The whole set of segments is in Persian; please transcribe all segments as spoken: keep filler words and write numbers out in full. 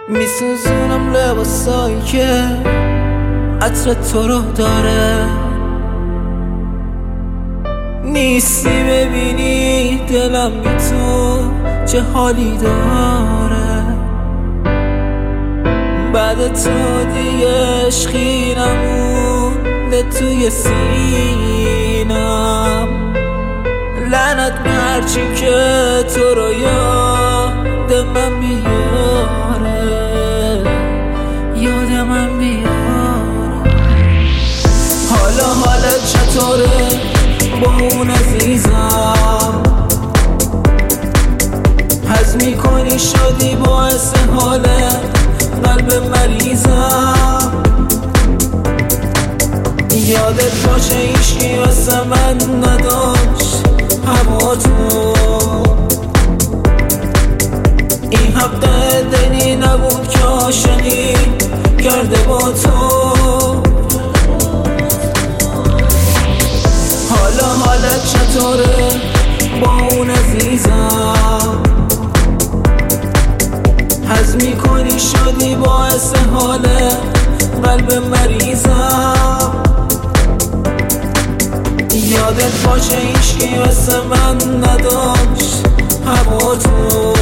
میسوزونم لباسایی که عطر تو رو داره، نیستی ببینی دلم بی تو چه حالی داره. بعد تو دیگه عشقی نمونده توی سینم، لعنت به هرچی که تو رو یاد من بیاره، یاد من بیاره. حالا حالت چطوره با اون عزیزم؟ حس میکنی شدی باعث حال قلب مریضم؟ یادت باشه هیچکی واسه من نداشت هوا تو، این هفته دلی نبود که عاشقی کرده با تو. حالا حالت چطوره با اون عزیزم؟ حس میکنی شدی باعث حال قلب مریضم؟ یادت باشه هیچکی واسه من نداشت هوا تو،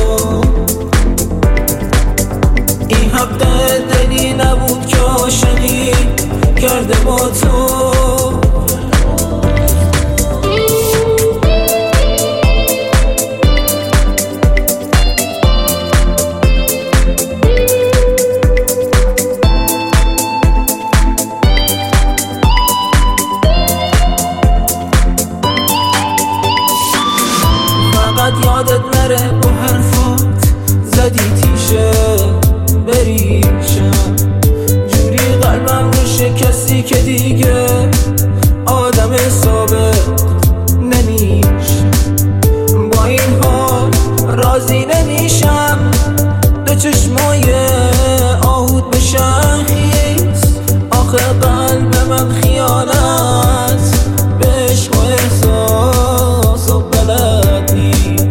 این هفته دلی نبود که عاشقی کرده با تو. یادت نره با حرفات زدی تیشه بریشم، جوری قلبم رو شکستی که دیگه آدم ثابت نمیشم. با این حال راضی نمیشم دو چشمای آهود بشن خیز. آخه قلب من خیانت به عشق و احساس و بلد نیست.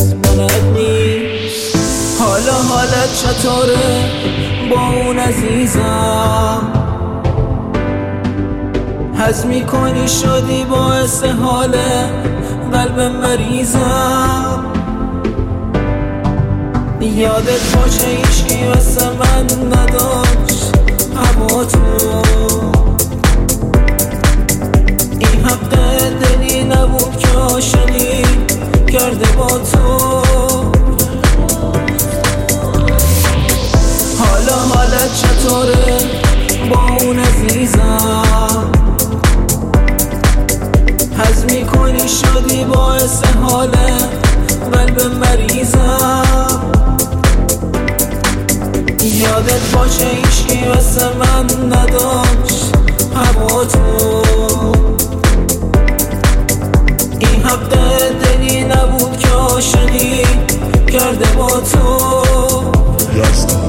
حالا حالت چطوره با اون عزیزم؟ حس میکنی شدی باعث حال قلب مریضم؟ یادت باشه هیچکی واسه من نداشت هوا تو، این هفته دلی نبود که عاشقی کرده با تو. حالا حالت چطوره با اون عزیزم؟ حس میکنی شدی باعث حال قلب مریضم؟ یادت باشه هیچکی واسه من نداشت هوا تو، این هفته دلی نبود که عاشقی کرده با تو.